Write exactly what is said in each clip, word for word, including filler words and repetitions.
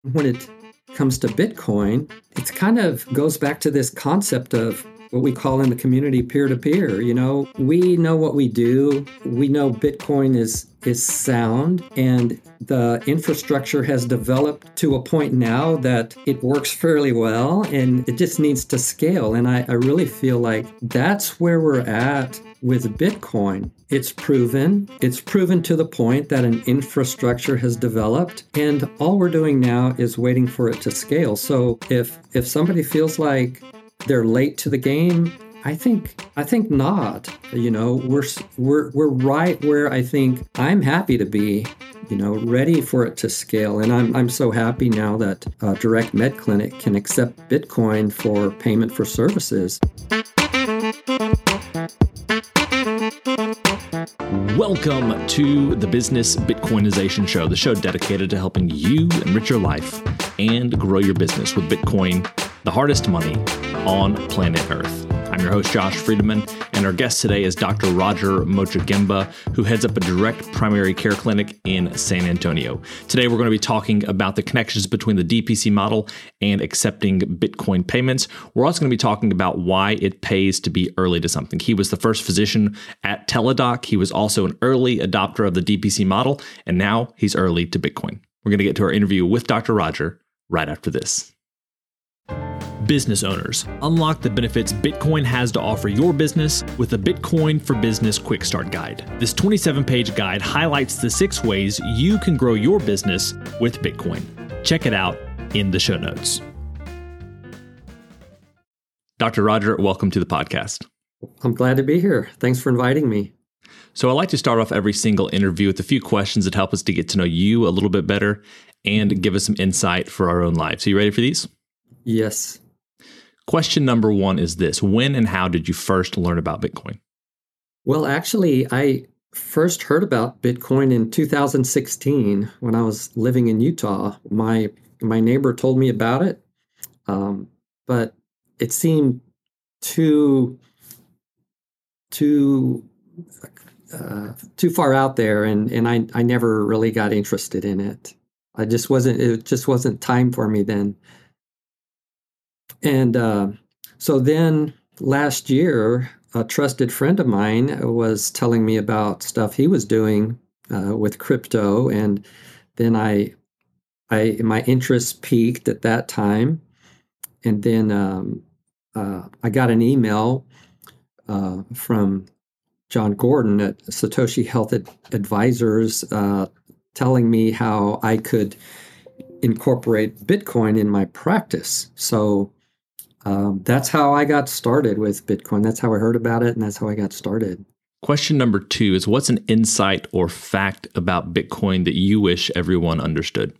When it comes to Bitcoin, it kind of goes back to this concept of what we call in the community peer-to-peer. You know, we know what we do. We know Bitcoin is is sound, and the infrastructure has developed to a point now that it works fairly well, and it just needs to scale. And I, I really feel like that's where we're at with Bitcoin. It's proven. It's proven to the point that an infrastructure has developed, and all we're doing now is waiting for it to scale. So if if somebody feels like they're late to the game, I think I think not. You know, we're we're we're right where I think I'm happy to be. You know, ready for it to scale, and I'm I'm so happy now that uh, Direct Med Clinic can accept Bitcoin for payment for services. Welcome to the Business Bitcoinization Show, the show dedicated to helping you enrich your life and grow your business with Bitcoin, the hardest money on planet Earth. I'm your host, Josh Friedemann, and our guest today is Doctor Roger Mochagimba, who heads up a direct primary care clinic in San Antonio. Today, we're going to be talking about the connections between the D P C model and accepting Bitcoin payments. We're also going to be talking about why it pays to be early to something. He was the first physician at Teladoc. He was also an early adopter of the D P C model, and now he's early to Bitcoin. We're going to get to our interview with Doctor Roger right after this. Business owners, unlock the benefits Bitcoin has to offer your business with the Bitcoin for Business Quick Start Guide. This twenty-seven page guide highlights the six ways you can grow your business with Bitcoin. Check it out in the show notes. Doctor Roger, welcome to the podcast. I'm glad to be here. Thanks for inviting me. So I like to start off every single interview with a few questions that help us to get to know you a little bit better and give us some insight for our own lives. Are you ready for these? Yes. Question number one is this: when and how did you first learn about Bitcoin? Well, actually, I first heard about Bitcoin in two thousand sixteen when I was living in Utah. My my neighbor told me about it, um, but it seemed too too uh, too far out there, and and I I never really got interested in it. I just wasn't. It just wasn't time for me then. And uh, so then last year, a trusted friend of mine was telling me about stuff he was doing uh, with crypto. And then I, I, my interest peaked at that time. And then um, uh, I got an email uh, from John Gordon at Satoshi Health Ad- Advisors uh, telling me how I could incorporate Bitcoin in my practice. So Um, that's how I got started with Bitcoin. That's how I heard about it, and that's how I got started. Question number two is, what's an insight or fact about Bitcoin that you wish everyone understood?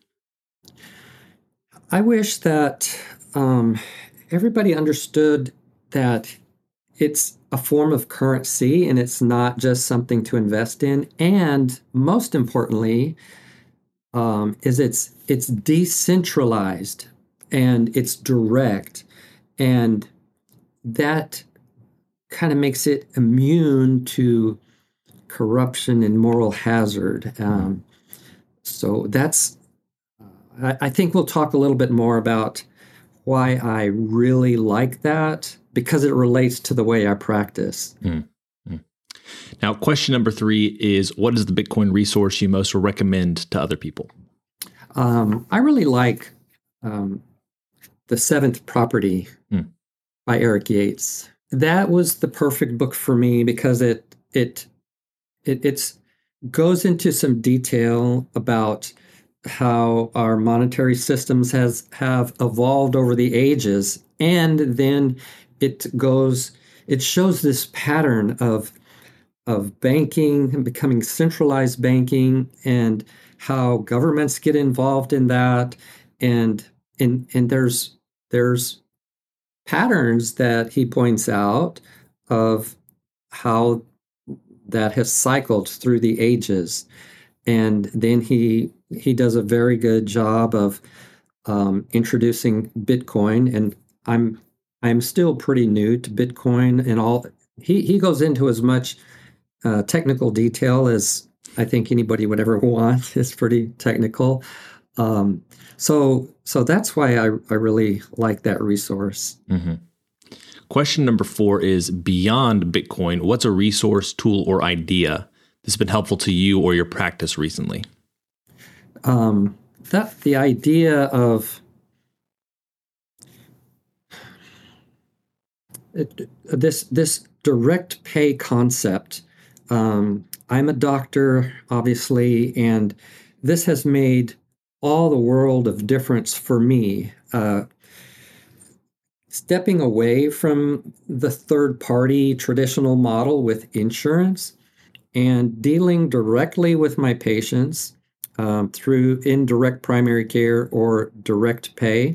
I wish that um, everybody understood that it's a form of currency and it's not just something to invest in. And most importantly, um, is it's it's decentralized and it's direct. And that kind of makes it immune to corruption and moral hazard. Um, so that's, I, I think we'll talk a little bit more about why I really like that, because it relates to the way I practice. Mm-hmm. Now, question number three is, what is the Bitcoin resource you most recommend to other people? Um, I really like um, The Seventh Property mm. by Eric Yates. That was the perfect book for me because it it it it's goes into some detail about how our monetary systems has have evolved over the ages, and then it goes it shows this pattern of of banking and becoming centralized banking and how governments get involved in that, and and and there's there's patterns that he points out of how that has cycled through the ages. And then he he does a very good job of um, introducing Bitcoin. And I'm I'm still pretty new to Bitcoin and all. He he goes into as much uh, technical detail as I think anybody would ever want. It's pretty technical. Um, so so that's why I, I really like that resource. Mm-hmm. Question number four is, beyond Bitcoin, what's a resource, tool, or idea that's been helpful to you or your practice recently? Um, that the idea of it, this this direct pay concept. Um, I'm a doctor, obviously, and this has made all the world of difference for me. Uh, stepping away from the third party traditional model with insurance and dealing directly with my patients um, through indirect primary care or direct pay.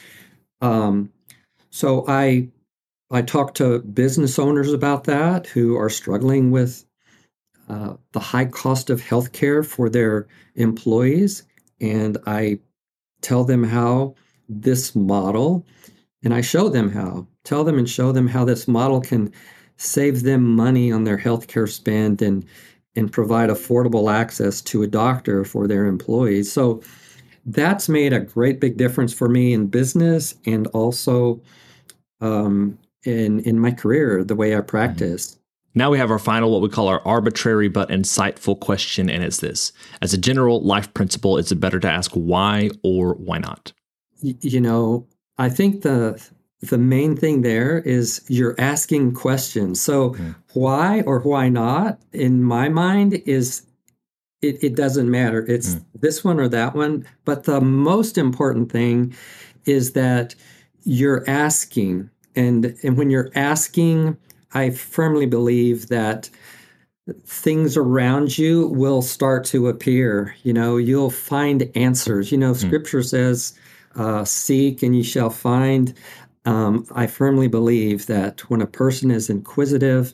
Um, so I I talk to business owners about that who are struggling with uh, the high cost of healthcare for their employees, and I tell them how this model, and I show them how, tell them and show them how this model can save them money on their healthcare spend and and provide affordable access to a doctor for their employees. So that's made a great big difference for me in business and also um, in in my career, the way I practice. Mm-hmm. Now we have our final, what we call our arbitrary but insightful question, and it's this. As a general life principle, is it better to ask why or why not? Y- you know, I think the the main thing there is you're asking questions. So mm. why or why not, in my mind, is it, it doesn't matter. It's mm. this one or that one. But the most important thing is that you're asking. And, and when you're asking, I firmly believe that things around you will start to appear. You know, you'll find answers. You know, mm. Scripture says, uh, seek and you shall find. Um, I firmly believe that when a person is inquisitive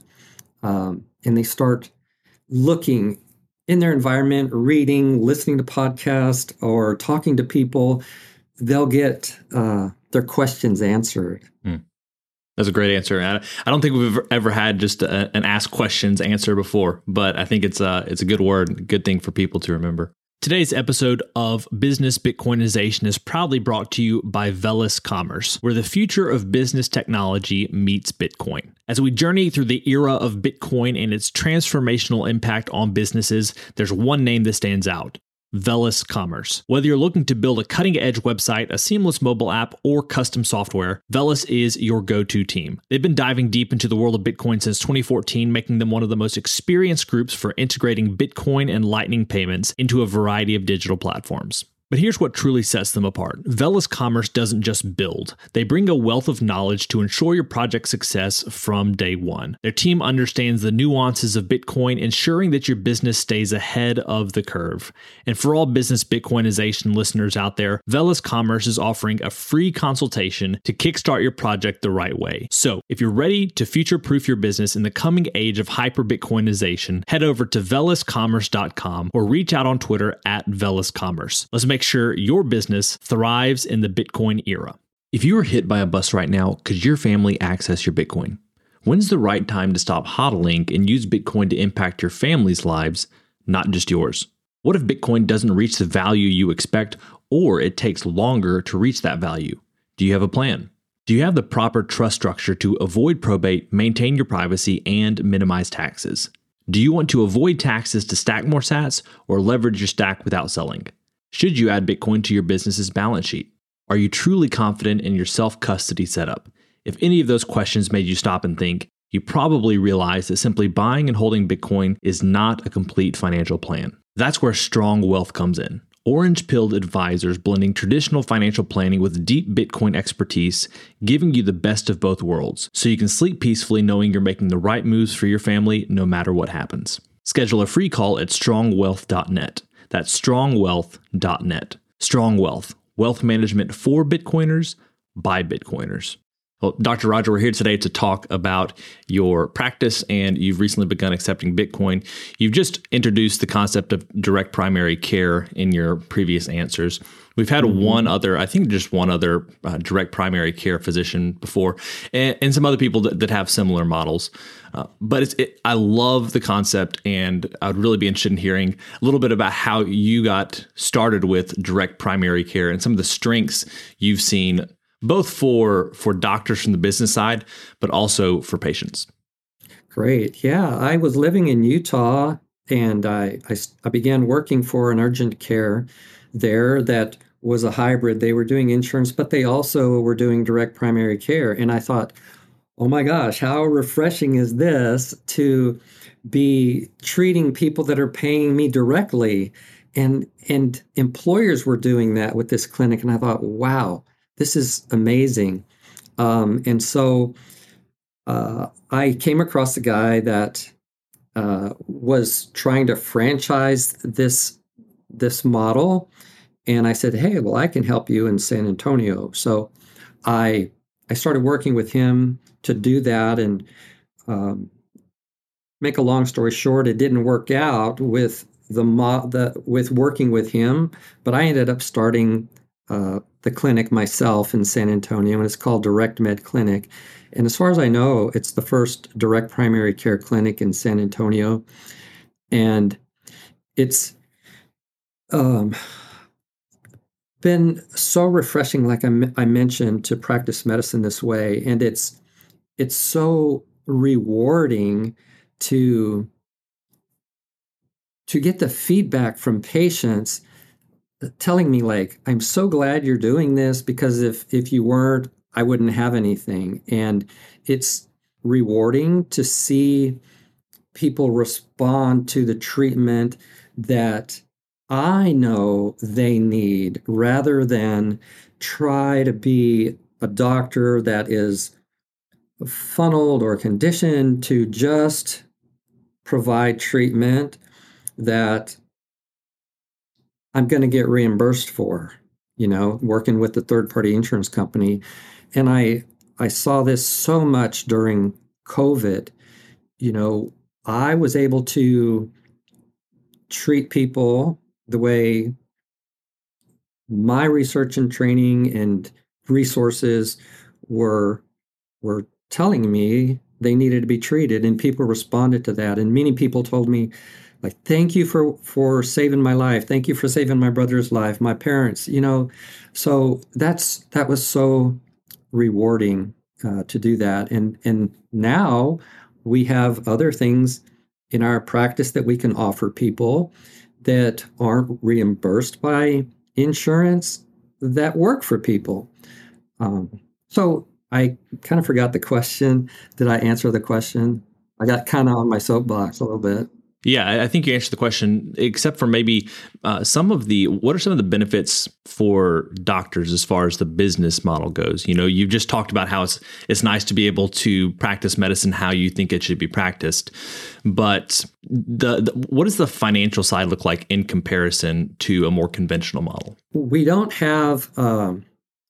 um, and they start looking in their environment, reading, listening to podcasts, or talking to people, they'll get uh, their questions answered. Mm. That's a great answer. I don't think we've ever had just a, an ask questions answer before, but I think it's a, it's a good word, good thing for people to remember. Today's episode of Business Bitcoinization is proudly brought to you by Velis Commerce, where the future of business technology meets Bitcoin. As we journey through the era of Bitcoin and its transformational impact on businesses, there's one name that stands out: Velis Commerce. Whether you're looking to build a cutting-edge website, a seamless mobile app, or custom software, Velis is your go-to team. They've been diving deep into the world of Bitcoin since twenty fourteen, making them one of the most experienced groups for integrating Bitcoin and Lightning payments into a variety of digital platforms. But here's what truly sets them apart. Velis Commerce doesn't just build. They bring a wealth of knowledge to ensure your project's success from day one. Their team understands the nuances of Bitcoin, ensuring that your business stays ahead of the curve. And for all business Bitcoinization listeners out there, Velis Commerce is offering a free consultation to kickstart your project the right way. So if you're ready to future-proof your business in the coming age of hyper-Bitcoinization, head over to velis commerce dot com or reach out on Twitter at Velis Commerce. Let's make sure your business thrives in the Bitcoin era. If you were hit by a bus right now, could your family access your Bitcoin? When's the right time to stop hodling and use Bitcoin to impact your family's lives, not just yours? What if Bitcoin doesn't reach the value you expect, or it takes longer to reach that value? Do you have a plan? Do you have the proper trust structure to avoid probate, maintain your privacy, and minimize taxes? Do you want to avoid taxes to stack more sats or leverage your stack without selling? Should you add Bitcoin to your business's balance sheet? Are you truly confident in your self-custody setup? If any of those questions made you stop and think, you probably realize that simply buying and holding Bitcoin is not a complete financial plan. That's where Strong Wealth comes in. Orange-pilled advisors blending traditional financial planning with deep Bitcoin expertise, giving you the best of both worlds, so you can sleep peacefully knowing you're making the right moves for your family no matter what happens. Schedule a free call at strong wealth dot net. That's strong wealth dot net. Strong Wealth, wealth management for Bitcoiners by Bitcoiners. Well, Doctor Roger, we're here today to talk about your practice, and you've recently begun accepting Bitcoin. You've just introduced the concept of direct primary care in your previous answers. We've had mm-hmm. one other, I think just one other uh, direct primary care physician before, and, and some other people that, that have similar models. Uh, but it's, it, I love the concept, and I would really be interested in hearing a little bit about how you got started with direct primary care and some of the strengths you've seen, both for for doctors from the business side, but also for patients. Great. Yeah, I was living in Utah, and I, I, I began working for an urgent care there that was a hybrid. They were doing insurance, but they also were doing direct primary care. And I thought, oh my gosh, how refreshing is this to be treating people that are paying me directly? And, and employers were doing that with this clinic. And I thought, wow, this is amazing. Um, and so uh, I came across a guy that uh, was trying to franchise this, this model. And I said, hey, well, I can help you in San Antonio. So I I started working with him to do that. And um, make a long story short, it didn't work out with the, mo- the with working with him. But I ended up starting uh, the clinic myself in San Antonio, and it's called Direct Med Clinic. And as far as I know, it's the first direct primary care clinic in San Antonio. And it's um, been so refreshing, like I, m- I mentioned, to practice medicine this way. And it's it's so rewarding to, to get the feedback from patients telling me, like, I'm so glad you're doing this, because if if you weren't, I wouldn't have anything. And it's rewarding to see people respond to the treatment that I know they need, rather than try to be a doctor that is funneled or conditioned to just provide treatment that I'm going to get reimbursed for, you know, working with the third-party insurance company. And I I saw this so much during COVID. You know, I was able to treat people the way my research and training and resources were were telling me they needed to be treated, and people responded to that. And many people told me, like, thank you for for saving my life. Thank you for saving my brother's life, my parents, you know. So that's that was so rewarding uh, to do that. And and now we have other things in our practice that we can offer people that aren't reimbursed by insurance that work for people. Um, so I kind of forgot the question. Did I answer the question? I got kind of on my soapbox a little bit. Yeah, I think you answered the question, except for maybe uh, some of the, what are some of the benefits for doctors as far as the business model goes? You know, you've just talked about how it's it's nice to be able to practice medicine how you think it should be practiced. But the, the what does the financial side look like in comparison to a more conventional model? We don't have um,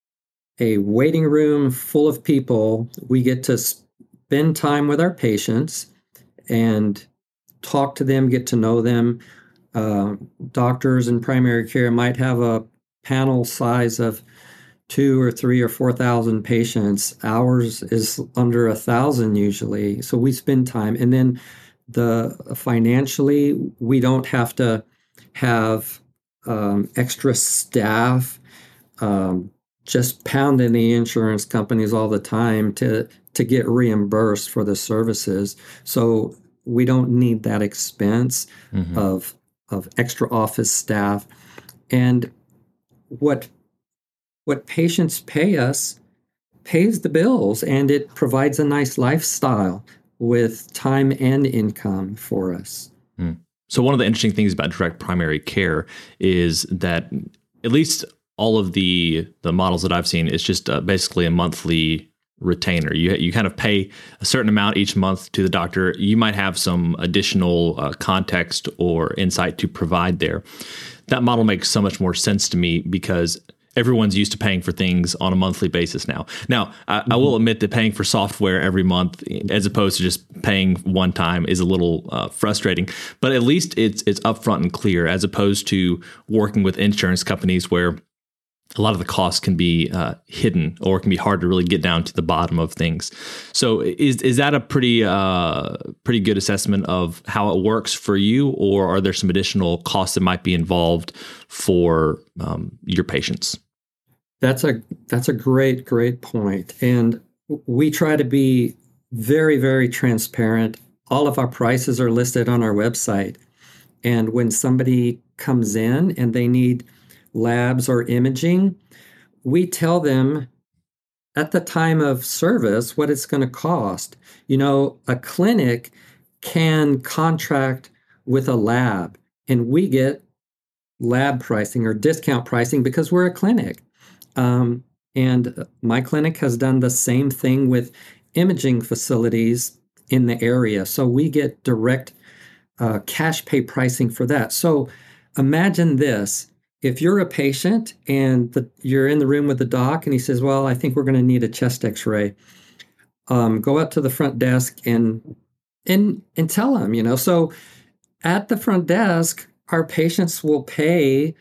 a waiting room full of people. We get to spend time with our patients and talk to them, get to know them. Uh, doctors in primary care might have a panel size of two or three or four thousand patients. Ours is under a thousand usually. So we spend time, and then the financially, we don't have to have um, extra staff um, just pounding the insurance companies all the time to to get reimbursed for the services. So we don't need that expense mm-hmm. of of extra office staff. And what what patients pay us pays the bills, and it provides a nice lifestyle with time and income for us. Mm. So one of the interesting things about direct primary care is that at least all of the the models that I've seen is just uh, basically a monthly retainer. You you kind of pay a certain amount each month to the doctor. You might have some additional uh, context or insight to provide there. That model makes so much more sense to me because everyone's used to paying for things on a monthly basis now. Now, I, mm-hmm. I will admit that paying for software every month, as opposed to just paying one time, is a little uh, frustrating. But at least it's it's upfront and clear, as opposed to working with insurance companies where a lot of the costs can be uh, hidden, or it can be hard to really get down to the bottom of things. So is is that a pretty uh, pretty good assessment of how it works for you, or are there some additional costs that might be involved for um, your patients? That's a that's a great great point, and we try to be very very transparent. All of our prices are listed on our website, and when somebody comes in and they need labs or imaging, we tell them at the time of service what it's going to cost. You know, a clinic can contract with a lab, and we get lab pricing or discount pricing because we're a clinic. Um, and my clinic has done the same thing with imaging facilities in the area. So we get direct uh, cash pay pricing for that. So imagine this. If you're a patient and the, you're in the room with the doc and he says, well, I think we're going to need a chest x-ray, um, go up to the front desk and, and, and tell him, you know. So at the front desk, our patients will pay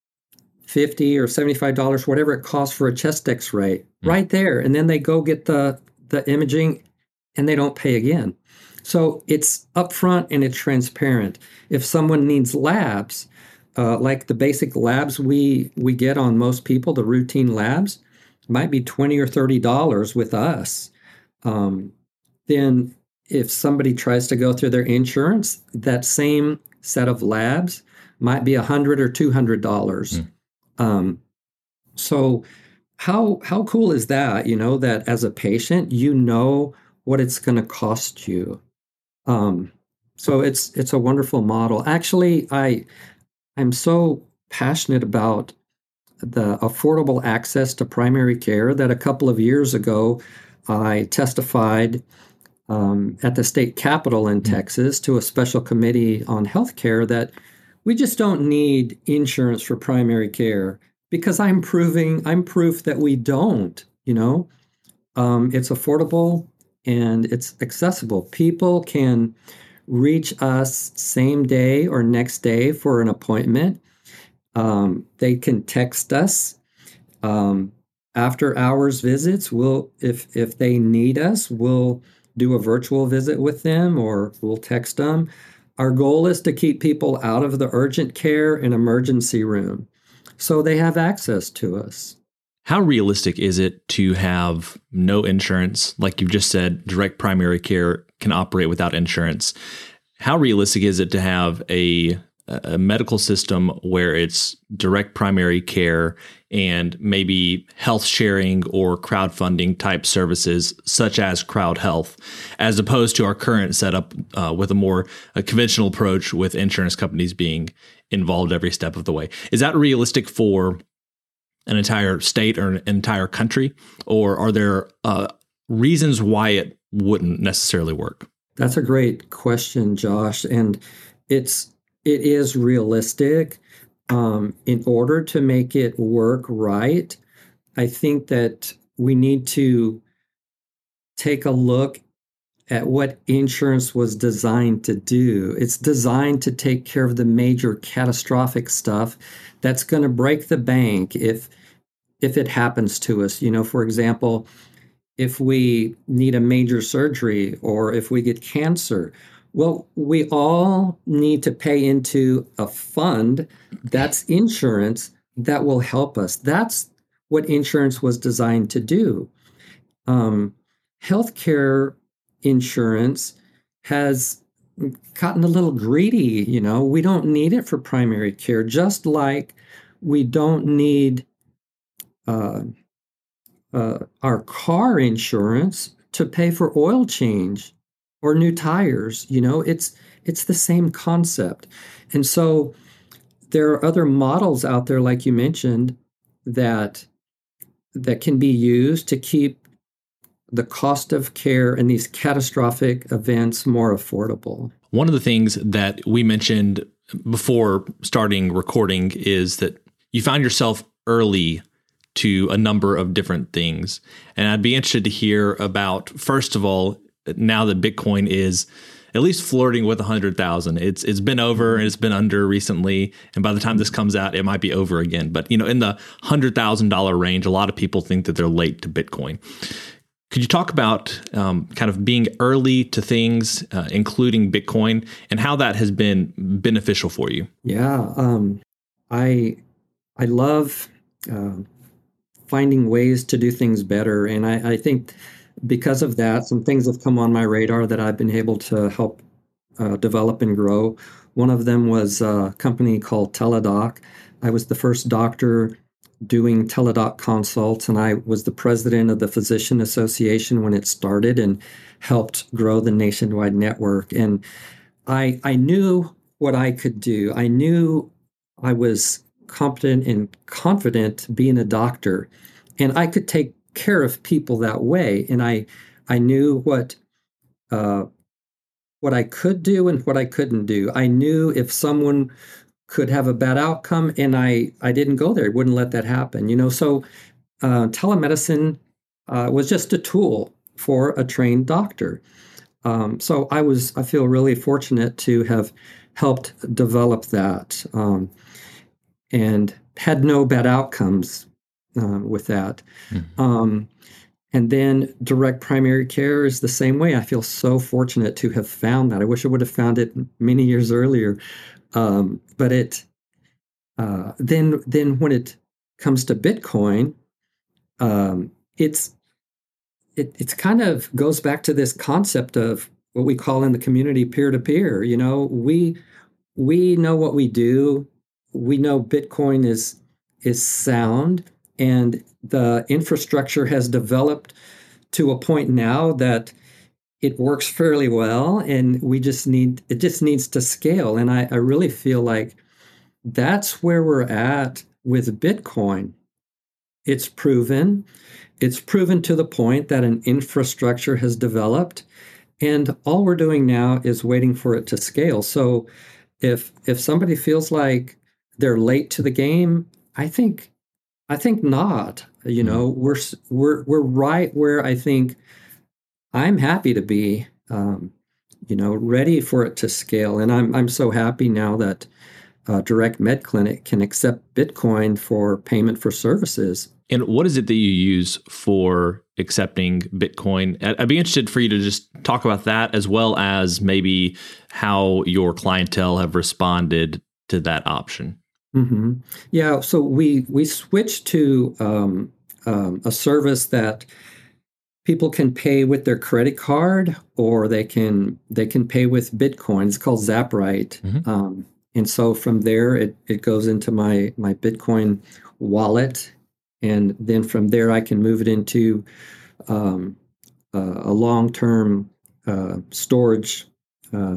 fifty dollars or seventy-five dollars, whatever it costs for a chest x-ray, mm-hmm. right there. And then they go get the, the imaging and they don't pay again. So it's upfront and it's transparent. If someone needs labs, Uh, like the basic labs we we get on most people, the routine labs, might be twenty or thirty dollars with us. Um, then if somebody tries to go through their insurance, that same set of labs might be a hundred or two hundred dollars. Mm. Um, so how how cool is that? You know, that as a patient, you know what it's going to cost you. Um, so it's it's a wonderful model. Actually, I. I'm so passionate about the affordable access to primary care that a couple of years ago, I testified um, at the state capitol in Texas to a special committee on healthcare that we just don't need insurance for primary care, because I'm proving, I'm proof that we don't, you know. Um, it's affordable and it's accessible. People can reach us same day or next day for an appointment. Um, they can text us. Um, after hours visits, we'll, if if they need us, we'll do a virtual visit with them or we'll text them. Our goal is to keep people out of the urgent care and emergency room so they have access to us. How realistic is it to have no insurance? Like you've just said, direct primary care can operate without insurance. How realistic is it to have a, a medical system where it's direct primary care and maybe health sharing or crowdfunding type services such as Crowd Health, as opposed to our current setup uh, with a more a conventional approach with insurance companies being involved every step of the way? Is that realistic for an entire state or an entire country, or are there uh, reasons why it wouldn't necessarily work? That's a great question, Josh, and it's it is realistic. Um, in order to make it work right, I think that we need to take a look at what insurance was designed to do. It's designed to take care of the major catastrophic stuff that's going to break the bank if if it happens to us. You know, for example, if we need a major surgery or if we get cancer, well, we all need to pay into a fund that's insurance that will help us. That's what insurance was designed to do. Um, healthcare insurance has gotten a little greedy. You know, we don't need it for primary care, just like we don't need uh, uh, our car insurance to pay for oil change or new tires. You know, it's it's the same concept. And so there are other models out there, like you mentioned, that that can be used to keep the cost of care in these catastrophic events more affordable. One of the things that we mentioned before starting recording is that you found yourself early to a number of different things. And I'd be interested to hear about, first of all, now that Bitcoin is at least flirting with one hundred thousand. It's it's been over and it's been under recently, and by the time this comes out, it might be over again. But you know, in the one hundred thousand dollars range, a lot of people think that they're late to Bitcoin. Could you talk about um, kind of being early to things, uh, including Bitcoin, and how that has been beneficial for you? Yeah, um, I I love uh, finding ways to do things better, and I, I think because of that, some things have come on my radar that I've been able to help uh, develop and grow. One of them was a company called Teladoc. I was the first doctor doing Teladoc consults, and I was the president of the Physician Association when it started and helped grow the nationwide network. And I I knew what I could do. I knew I was competent and confident being a doctor, and I could take care of people that way. And I I knew what uh, what I could do and what I couldn't do. I knew if someone could have a bad outcome, and I I didn't go there. I wouldn't let that happen. You know, so uh, telemedicine uh, was just a tool for a trained doctor. Um, so I was I feel really fortunate to have helped develop that, um, and had no bad outcomes uh, with that. Mm-hmm. Um, and then direct primary care is the same way. I feel so fortunate to have found that. I wish I would have found it many years earlier. Um, but it uh, then then when it comes to Bitcoin, um, it's it it's kind of goes back to this concept of what we call in the community peer-to-peer. You know, we we know what we do. We know Bitcoin is is sound, and the infrastructure has developed to a point now that it works fairly well, and we just need it just needs to scale. And I, I really feel like that's where we're at with Bitcoin. It's proven. It's proven to the point that an infrastructure has developed, and all we're doing now is waiting for it to scale. So if if somebody feels like they're late to the game, I think I think not. You know, we're we're we're right where I think I'm happy to be, um, you know, ready for it to scale. And I'm I'm so happy now that uh, Direct Med Clinic can accept Bitcoin for payment for services. And what is it that you use for accepting Bitcoin? I'd be interested for you to just talk about that, as well as maybe how your clientele have responded to that option. Mm-hmm. Yeah, so we we switched to um, um, a service that people can pay with their credit card, or they can they can pay with Bitcoin. It's called Zaprite, mm-hmm. um, and so from there it it goes into my my Bitcoin wallet, and then from there I can move it into um, uh, a long term uh, storage uh,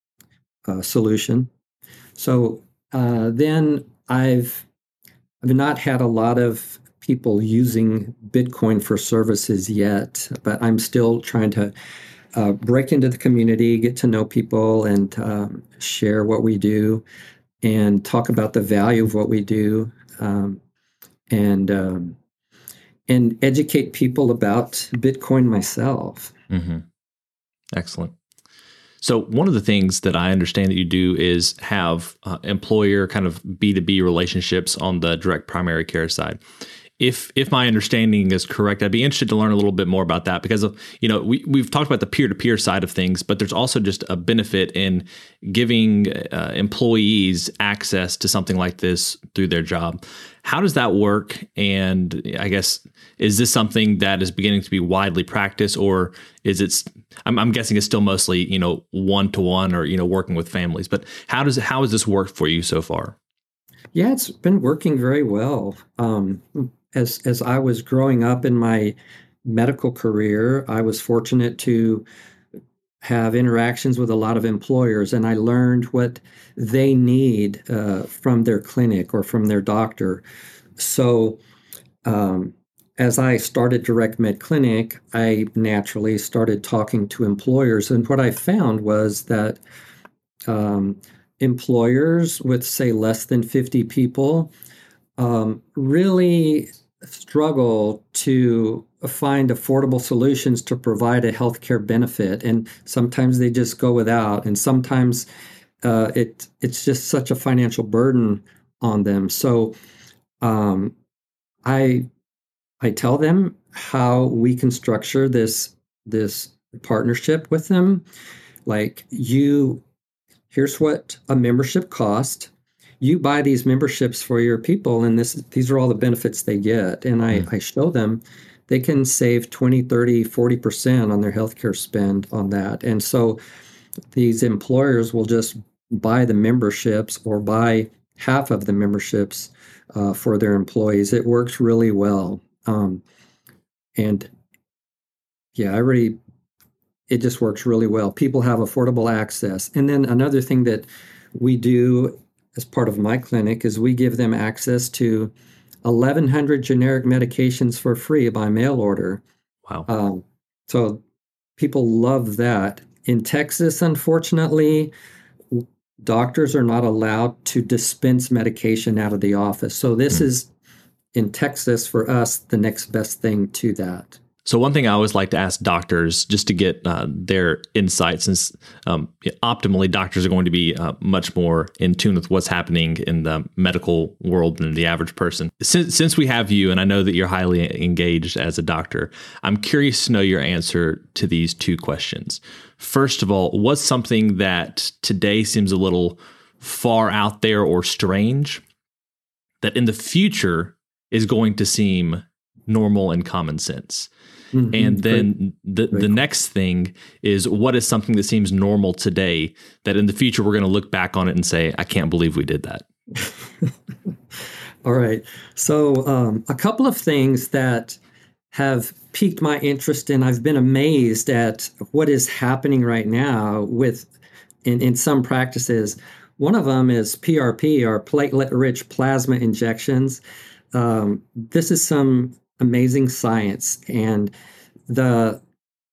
uh, solution. So. Uh, then I've I've not had a lot of people using Bitcoin for services yet, but I'm still trying to uh, break into the community, get to know people, and um, share what we do, and talk about the value of what we do, um, and um, and educate people about Bitcoin myself. Mm-hmm. Excellent. So one of the things that I understand that you do is have uh, employer kind of B two B relationships on the direct primary care side. If if my understanding is correct, I'd be interested to learn a little bit more about that, because of, you know, we we've talked about the peer-to-peer side of things, but there's also just a benefit in giving uh, employees access to something like this through their job. How does that work? And I guess, is this something that is beginning to be widely practiced, or is it? I'm, I'm guessing it's still mostly, you know, one to one, or, you know, working with families. But how does how has this worked for you so far? Yeah, it's been working very well. Um, As as I was growing up in my medical career, I was fortunate to have interactions with a lot of employers, and I learned what they need uh, from their clinic or from their doctor. So um, as I started Direct Med Clinic, I naturally started talking to employers, and what I found was that um, employers with, say, less than fifty people um, really struggle to find affordable solutions to provide a healthcare benefit, and sometimes they just go without, and sometimes uh, it it's just such a financial burden on them. So um, I I tell them how we can structure this this partnership with them. Like, you, here's what a membership cost. You buy these memberships for your people, and this these are all the benefits they get. And I, mm. I show them they can save twenty, thirty, forty percent on their healthcare spend on that. And so these employers will just buy the memberships or buy half of the memberships uh, for their employees. It works really well. Um, and yeah, I really, it just works really well. People have affordable access. And then another thing that we do as part of my clinic is we give them access to eleven hundred generic medications for free by mail order. Wow. Um, so people love that. In Texas, unfortunately, doctors are not allowed to dispense medication out of the office. So this mm. is, in Texas, for us, the next best thing to that. So one thing I always like to ask doctors, just to get uh, their insights, since um, optimally doctors are going to be uh, much more in tune with what's happening in the medical world than the average person. Since, since we have you, and I know that you're highly engaged as a doctor, I'm curious to know your answer to these two questions. First of all, what's something that today seems a little far out there or strange that in the future is going to seem normal and common sense? Mm-hmm. And then great, the, great. the next thing is, what is something that seems normal today that in the future we're going to look back on it and say, I can't believe we did that? All right. So um, a couple of things that have piqued my interest, and I've been amazed at what is happening right now with in, in some practices. One of them is P R P, or platelet-rich plasma injections. Um, this is some amazing science, and the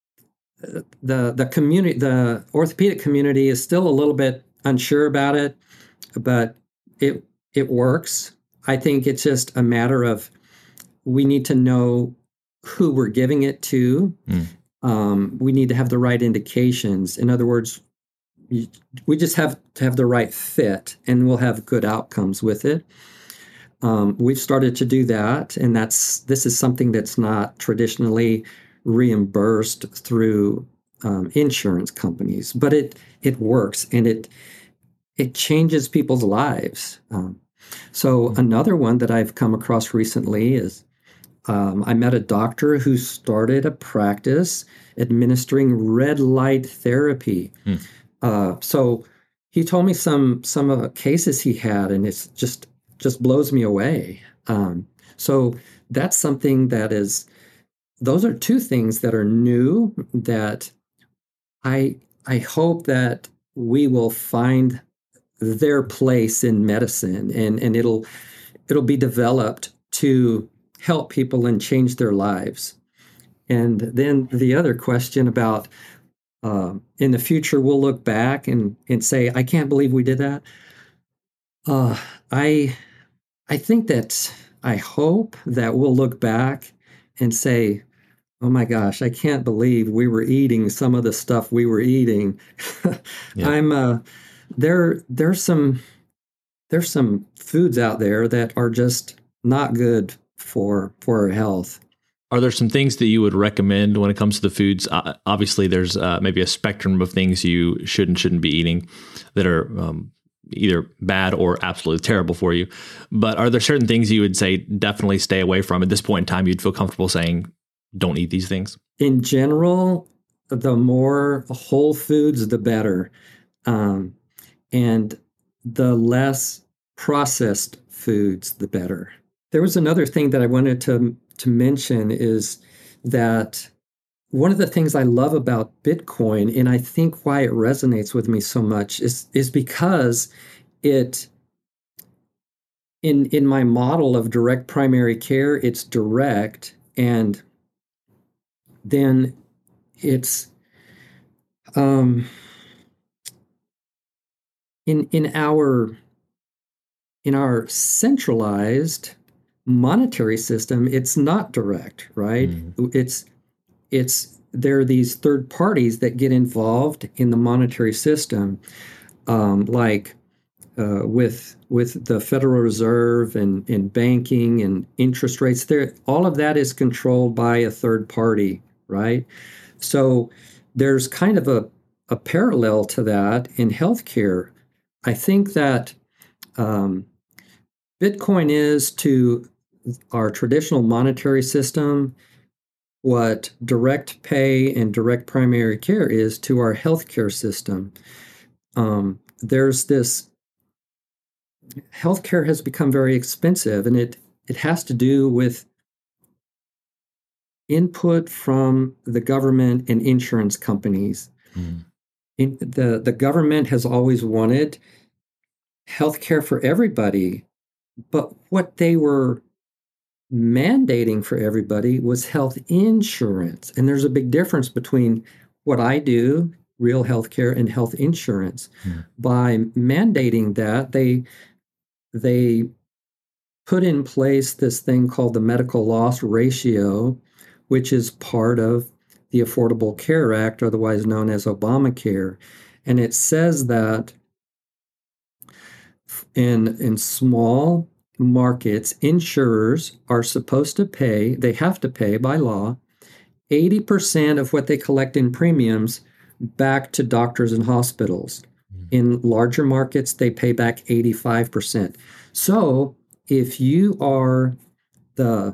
the the community, the orthopedic community, is still a little bit unsure about it, but it it works. I think it's just a matter of, we need to know who we're giving it to. Mm. Um, we need to have the right indications. In other words, we just have to have the right fit, and we'll have good outcomes with it. Um, we've started to do that, and that's this is something that's not traditionally reimbursed through um, insurance companies, but it it works, and it it changes people's lives. Um, so another one that I've come across recently is um, I met a doctor who started a practice administering red light therapy. Mm. Uh, so he told me some some of the cases he had, and it's just just blows me away. Um, so that's something that is, those are two things that are new that I I hope that we will find their place in medicine, and, and it'll it'll be developed to help people and change their lives. And then the other question about uh, in the future, we'll look back and, and say, I can't believe we did that. Uh, I I think that I hope that we'll look back and say, oh my gosh, I can't believe we were eating some of the stuff we were eating. yeah. I'm uh, there. There's some there's some foods out there that are just not good for for our health. Are there some things that you would recommend when it comes to the foods? Uh, obviously, there's uh, maybe a spectrum of things you should and shouldn't be eating that are um, either bad or absolutely terrible for you. But are there certain things you would say definitely stay away from at this point in time? You'd feel comfortable saying, don't eat these things? In general, the more whole foods, the better. Um, and the less processed foods, the better. There was another thing that I wanted to, to mention is that one of the things I love about Bitcoin, and I think why it resonates with me so much, is is because it, in in my model of direct primary care, it's direct, and then it's um, in in our in our centralized monetary system, it's not direct, right? Mm. It's it's there are these third parties that get involved in the monetary system, um, like uh, with with the Federal Reserve and, and banking and interest rates. There, all of that is controlled by a third party, right? So there's kind of a, a parallel to that in healthcare. I think that um, Bitcoin is to our traditional monetary system what direct pay and direct primary care is to our healthcare system. Um, there's this, healthcare has become very expensive, and it, it has to do with input from the government and insurance companies. Mm. In, the, the government has always wanted healthcare for everybody, but what they were mandating for everybody was health insurance. And there's a big difference between what I do, real healthcare, and health insurance. Mm. By mandating that, they they put in place this thing called the medical loss ratio, which is part of the Affordable Care Act, otherwise known as Obamacare. And it says that in in small markets, insurers are supposed to pay, they have to pay by law, eighty percent of what they collect in premiums back to doctors and hospitals. Mm. In larger markets, they pay back eighty-five percent. So if you are the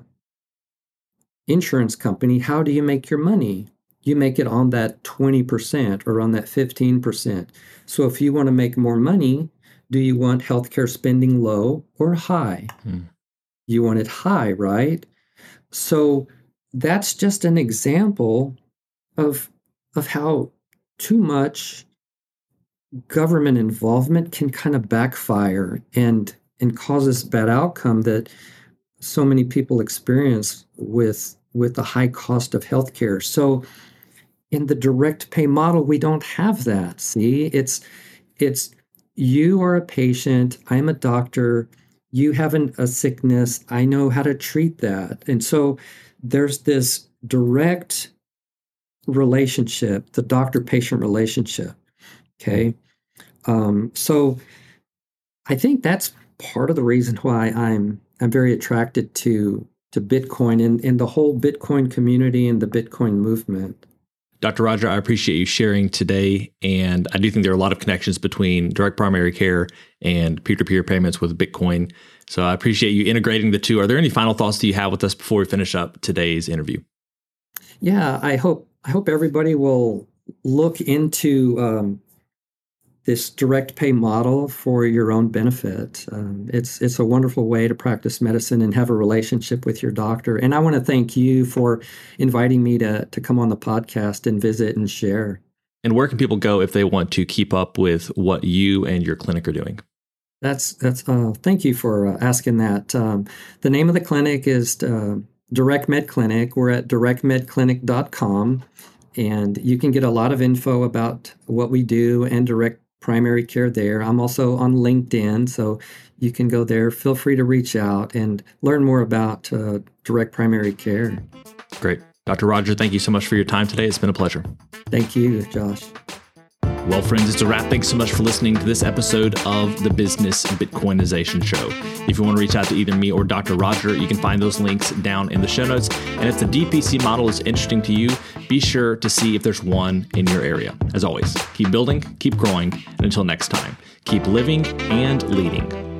insurance company, how do you make your money? You make it on that twenty percent or on that fifteen percent. So if you want to make more money, do you want healthcare spending low or high? Hmm. You want it high, right? So that's just an example of, of how too much government involvement can kind of backfire and, and causes bad outcome that so many people experience with, with the high cost of healthcare. So in the direct pay model, we don't have that. See, it's it's you are a patient, I'm a doctor, you have an, a sickness, I know how to treat that. And so there's this direct relationship, the doctor-patient relationship, okay? Um, so I think that's part of the reason why I'm I'm very attracted to, to Bitcoin and, and the whole Bitcoin community and the Bitcoin movement. Doctor Roger, I appreciate you sharing today, and I do think there are a lot of connections between direct primary care and peer-to-peer payments with Bitcoin. So I appreciate you integrating the two. Are there any final thoughts that you have with us before we finish up today's interview? Yeah, I hope I hope everybody will look into um, this direct pay model for your own benefit. Um, it's it's a wonderful way to practice medicine and have a relationship with your doctor. And I want to thank you for inviting me to to come on the podcast and visit and share. And where can people go if they want to keep up with what you and your clinic are doing? That's that's. Uh, thank you for uh, asking that. Um, the name of the clinic is uh, Direct Med Clinic. We're at direct med clinic dot com, and you can get a lot of info about what we do and direct primary care there. I'm also on LinkedIn, so you can go there. Feel free to reach out and learn more about uh, direct primary care. Great. Doctor Roger, thank you so much for your time today. It's been a pleasure. Thank you, Josh. Well, friends, it's a wrap. Thanks so much for listening to this episode of the Business Bitcoinization Show. If you want to reach out to either me or Doctor Roger, you can find those links down in the show notes. And if the D P C model is interesting to you, be sure to see if there's one in your area. As always, keep building, keep growing, and until next time, keep living and leading.